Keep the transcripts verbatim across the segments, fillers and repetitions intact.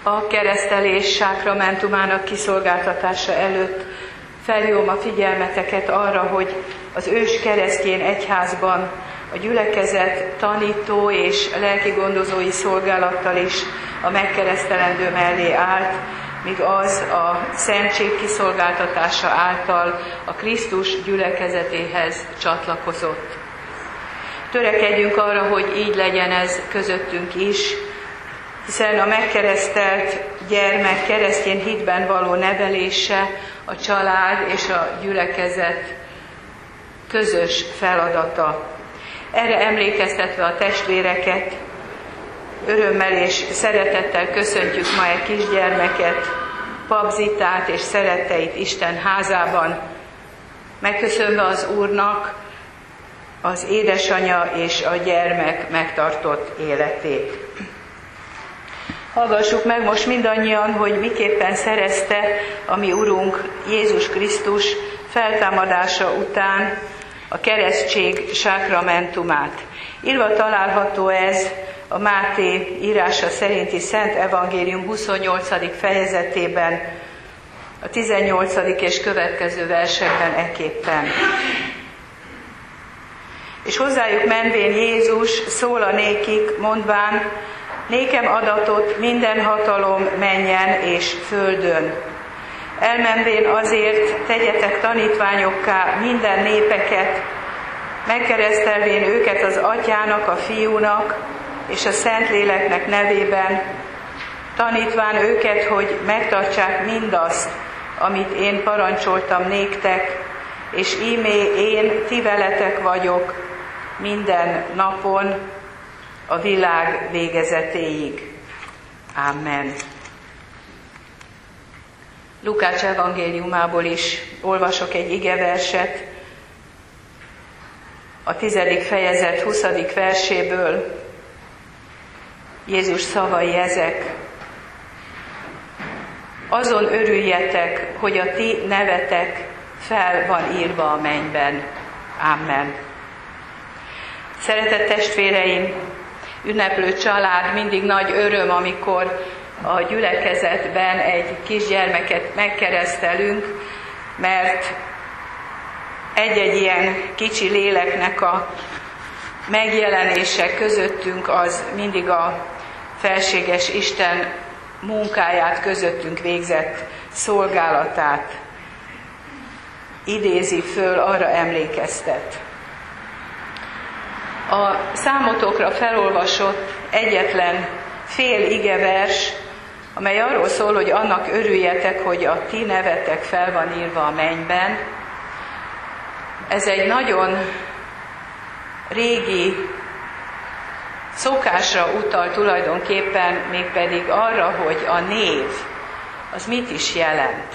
A keresztelés sákramentumának kiszolgáltatása előtt felhívom a figyelmeteket arra, hogy az ős keresztény egyházban a gyülekezet tanító és lelkigondozói szolgálattal is a megkeresztelendő mellé állt, míg az a szentség kiszolgáltatása által a Krisztus gyülekezetéhez csatlakozott. Törekedjünk arra, hogy így legyen ez közöttünk is, hiszen a megkeresztelt gyermek keresztény hitben való nevelése a család és a gyülekezet közös feladata. Erre emlékeztetve a testvéreket, örömmel és szeretettel köszöntjük ma egy kisgyermeket, Pap Zitát és szeretteit Isten házában, megköszönve az Úrnak az édesanya és a gyermek megtartott életét. Hallgassuk meg most mindannyian, hogy miképpen szerezte a mi Urunk Jézus Krisztus feltámadása után a keresztség sákramentumát. Írva található ez a Máté írása szerinti Szent Evangélium huszonnyolcadik fejezetében, a tizennyolcadik és következő versekben eképpen. És hozzájuk menvén Jézus szóla nékik, mondván, nékem adatot minden hatalom mennyen és földön. Elmenvén azért tegyetek tanítványokká minden népeket, megkeresztelvén őket az Atyának, a Fiúnak és a Szentléleknek nevében, tanítván őket, hogy megtartsák mindazt, amit én parancsoltam néktek, és íme én ti veletek vagyok minden napon a világ végezetéig. Amen. Lukács evangéliumából is olvasok egy igeverset, a tizedik fejezet huszadik verséből. Jézus szavai ezek. Azon örüljetek, hogy a ti nevetek fel van írva a mennyben. Amen. Szeretett testvéreim, ünneplő család, mindig nagy öröm, amikor a gyülekezetben egy kisgyermeket megkeresztelünk, mert egy-egy ilyen kicsi léleknek a megjelenése közöttünk az mindig a felséges Isten munkáját, közöttünk végzett szolgálatát idézi föl, arra emlékeztet. A számotokra felolvasott egyetlen fél igevers, amely arról szól, hogy annak örüljetek, hogy a ti nevetek fel van írva a mennyben. Ez egy nagyon régi szokásra utal tulajdonképpen, mégpedig arra, hogy a név az mit is jelent.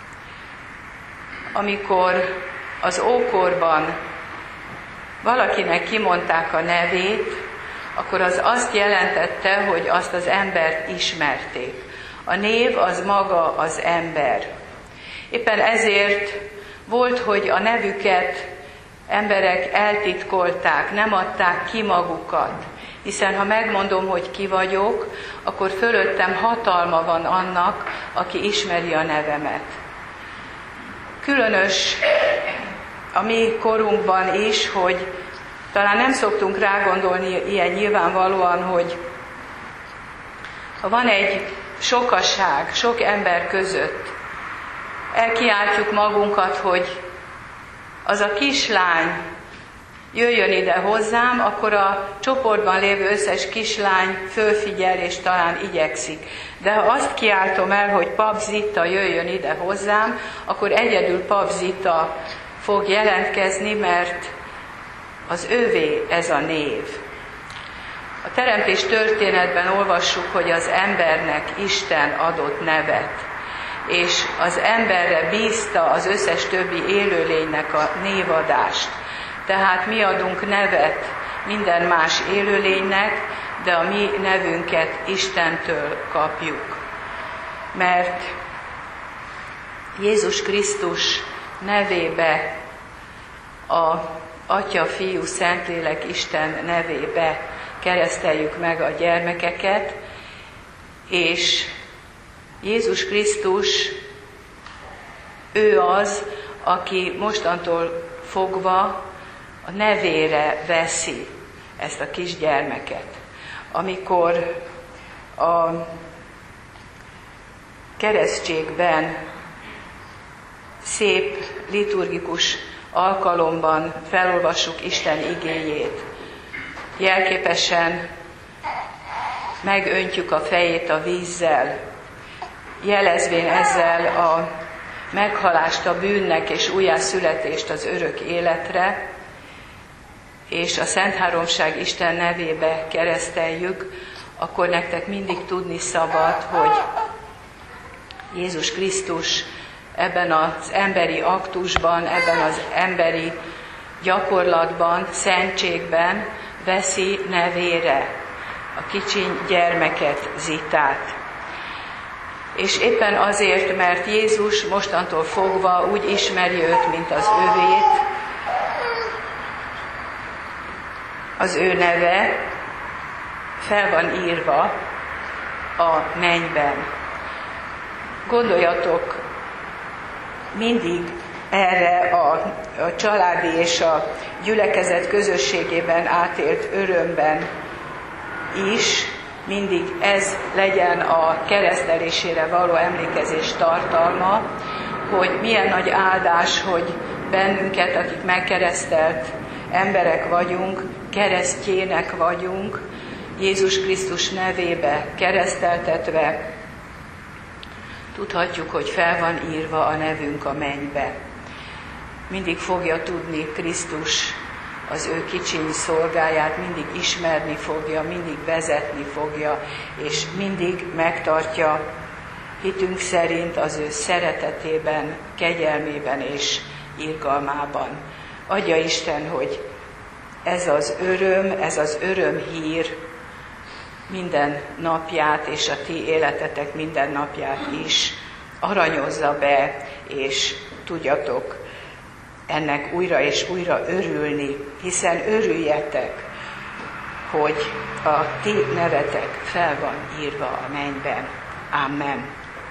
Amikor az ókorban valakinek kimondták a nevét, akkor az azt jelentette, hogy azt az embert ismerték. A név az maga az ember. Éppen ezért volt, hogy a nevüket emberek eltitkolták, nem adták ki magukat. Hiszen ha megmondom, hogy ki vagyok, akkor fölöttem hatalma van annak, aki ismeri a nevemet. Különös a mi korunkban is, hogy talán nem szoktunk rágondolni ilyen nyilvánvalóan, hogy ha van egy sokaság, sok ember között, elkiáltjuk magunkat, hogy az a kislány jöjjön ide hozzám, akkor a csoportban lévő összes kislány fölfigyel és talán igyekszik. De ha azt kiáltom el, hogy Pap Zita jöjjön ide hozzám, akkor egyedül Pap Zita fog jelentkezni, mert az ővé ez a név. A teremtés történetben olvassuk, hogy az embernek Isten adott nevet, és az emberre bízta az összes többi élőlénynek a névadást. Tehát mi adunk nevet minden más élőlénynek, de a mi nevünket Istentől kapjuk. Mert Jézus Krisztus nevébe, a Atya, Fiú, Szentlélek, Isten nevébe kereszteljük meg a gyermekeket, és Jézus Krisztus, ő az, aki mostantól fogva a nevére veszi ezt a kisgyermeket. Amikor a keresztségben szép liturgikus alkalomban felolvassuk Isten igéjét, jelképesen megöntjük a fejét a vízzel, jelezvén ezzel a meghalást a bűnnek és újjászületést az örök életre, és a Szent Háromság Isten nevébe kereszteljük, akkor nektek mindig tudni szabad, hogy Jézus Krisztus ebben az emberi aktusban, ebben az emberi gyakorlatban, szentségben veszi nevére a kicsiny gyermeket, Zitát. És éppen azért, mert Jézus mostantól fogva úgy ismeri őt, mint az övét, az ő neve fel van írva a mennyben. Gondoljatok mindig erre a, a családi és a gyülekezet közösségében átélt örömben is, mindig ez legyen a keresztelésére való emlékezés tartalma, hogy milyen nagy áldás, hogy bennünket, akik megkeresztelt emberek vagyunk, keresztjének vagyunk, Jézus Krisztus nevébe kereszteltetve, tudhatjuk, hogy fel van írva a nevünk a mennybe. Mindig fogja tudni Krisztus az ő kicsiny szolgáját, mindig ismerni fogja, mindig vezetni fogja, és mindig megtartja hitünk szerint az ő szeretetében, kegyelmében és irgalmában. Adja Isten, hogy ez az öröm, ez az örömhír minden napját és a ti életetek minden napját is aranyozza be, és tudjatok ennek újra és újra örülni, hiszen örüljetek, hogy a ti nevetek fel van írva a mennyben. Amen.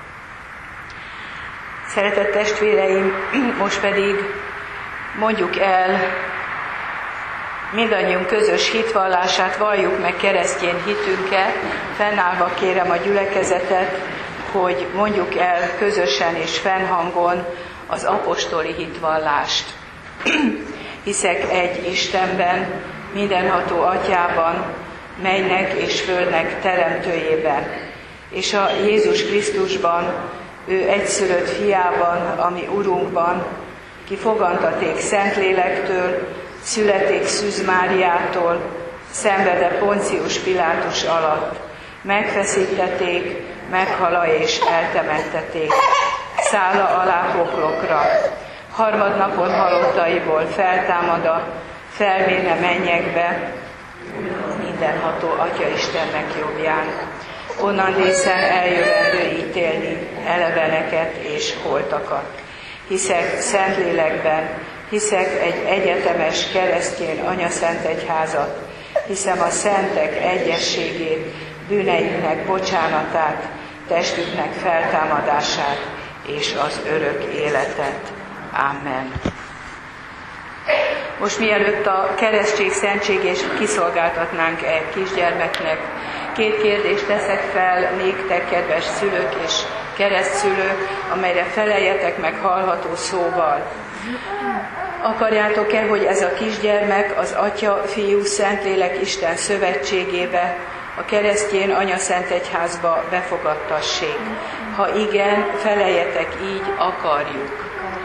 Szeretett testvéreim, most pedig mondjuk el mindannyiunk közös hitvallását, valljuk meg keresztény hitünket. Fennállva kérem a gyülekezetet, hogy mondjuk el közösen és fennhangon az apostoli hitvallást. Hiszek egy Istenben, mindenható Atyában, mennynek és földnek teremtőjében, és a Jézus Krisztusban, ő egyszülött fiában, ami Urunkban, ki fogantaték Szentlélektől, születék Szűz Máriától, szenvede Poncius Pilátus alatt, megfeszítették, meghala és eltemetteték, szála alá poklokra, harmadnapon halottaiból feltámada, felméne mennyekbe, mindenható Atya Istennek jobbján, onnan részen eljövendő ítélni eleveneket és holtakat. Hiszek Szentlélekben, hiszek egy egyetemes keresztény anyaszentegyházat, hiszem a szentek egyességét, bűneiknek bocsánatát, testüknek feltámadását és az örök életet. Amen. Most mielőtt a keresztség szentségét kiszolgáltatnánk egy kisgyermeknek, két kérdést teszek fel néktek, kedves szülők és keresztszülők, amelyre feleljetek meg hallható szóval. Akarjátok-e, hogy ez a kisgyermek az Atya, Fiú, Szentlélek Isten szövetségébe, a keresztény anyaszentegyházba befogadtassék? Ha igen, feleljetek így, akarjuk.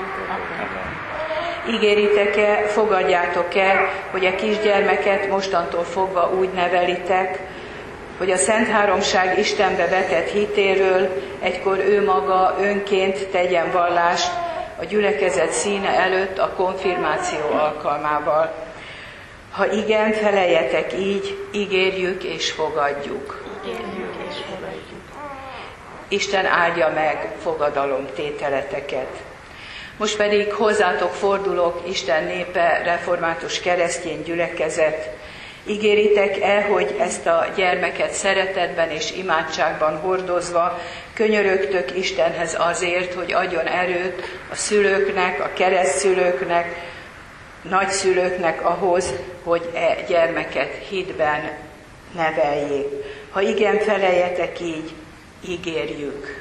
Ígéritek-e, fogadjátok-e, hogy a kisgyermeket mostantól fogva úgy nevelitek, hogy a Szent Háromság Istenbe vetett hitéről egykor ő maga önként tegyen vallást a gyülekezet színe előtt a konfirmáció alkalmával. Ha igen, feleljetek így, ígérjük és fogadjuk. Ígérjük és fogadjuk. Isten áldja meg fogadalom tételeteket. Most pedig hozzátok fordulok, Isten népe, református keresztény gyülekezet, Ígéritek-e, hogy ezt a gyermeket szeretetben és imádságban hordozva könyörögtök Istenhez azért, hogy adjon erőt a szülőknek, a keresztszülőknek, nagyszülőknek ahhoz, hogy e gyermeket hitben neveljék. Ha igen, feleljetek így, ígérjük.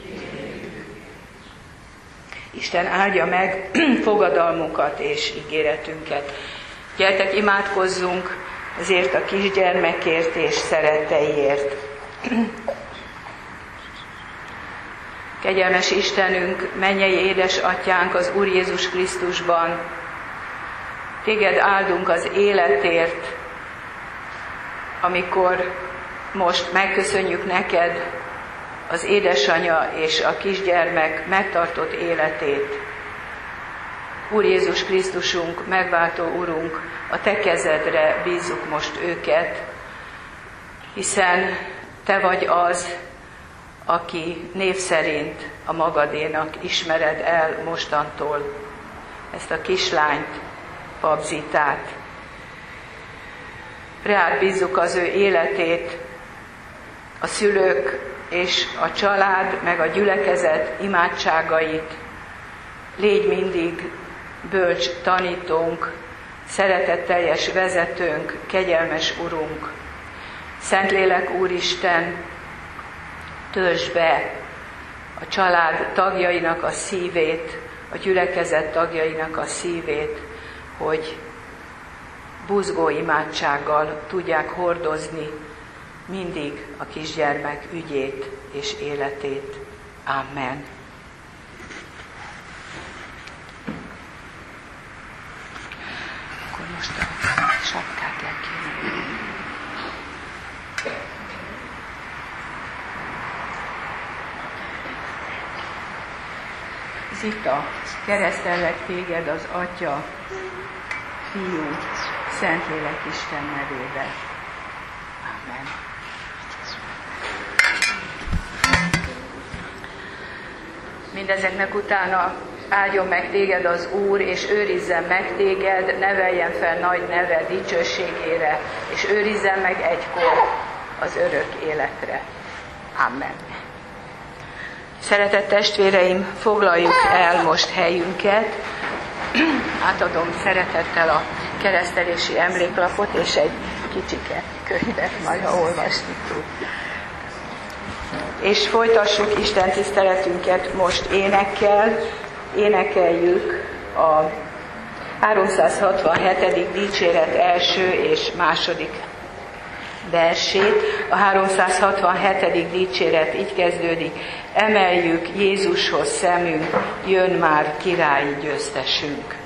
Isten áldja meg fogadalmukat és ígéretünket. Gyertek, imádkozzunk ezért a kisgyermekért és szeretteiért. Kegyelmes Istenünk, mennyei édesatyánk az Úr Jézus Krisztusban, téged áldunk az életért, amikor most megköszönjük neked az édesanya és a kisgyermek megtartott életét. Úr Jézus Krisztusunk, megváltó Urunk, a te kezedre bízzuk most őket, hiszen te vagy az, aki név szerint a magadénak ismered el mostantól ezt a kislányt, Babzitát. Reád bízzuk az ő életét, a szülők és a család, meg a gyülekezet imádságait. Légy mindig bölcs tanítónk, szeretetteljes vezetőnk, kegyelmes Urunk. Szentlélek Úristen, töltsd be a család tagjainak a szívét, a gyülekezet tagjainak a szívét, hogy buzgó imádsággal tudják hordozni mindig a kisgyermek ügyét és életét. Amen. Akkor most a sapkát le kéne. Zita, keresztellek téged az Atya, Fiú, Szentlélek Isten nevébe. Amen. Mindezeknek utána áldjon meg téged az Úr, és őrizzen meg téged, neveljen fel nagy neve dicsőségére, és őrizzen meg egykor az örök életre. Amen. Szeretett testvéreim, foglaljuk el most helyünket. Átadom szeretettel a keresztelési emléklapot, és egy kicsike könyvet, majd ha olvasni tud. És folytassuk Isten tiszteletünket most énekkel. Énekeljük a háromszázhatvanhetedik dicséret első és második versét. A háromszázhatvanhetedik dicséret így kezdődik: emeljük Jézushoz szemünk, jön már királyi győztesünk.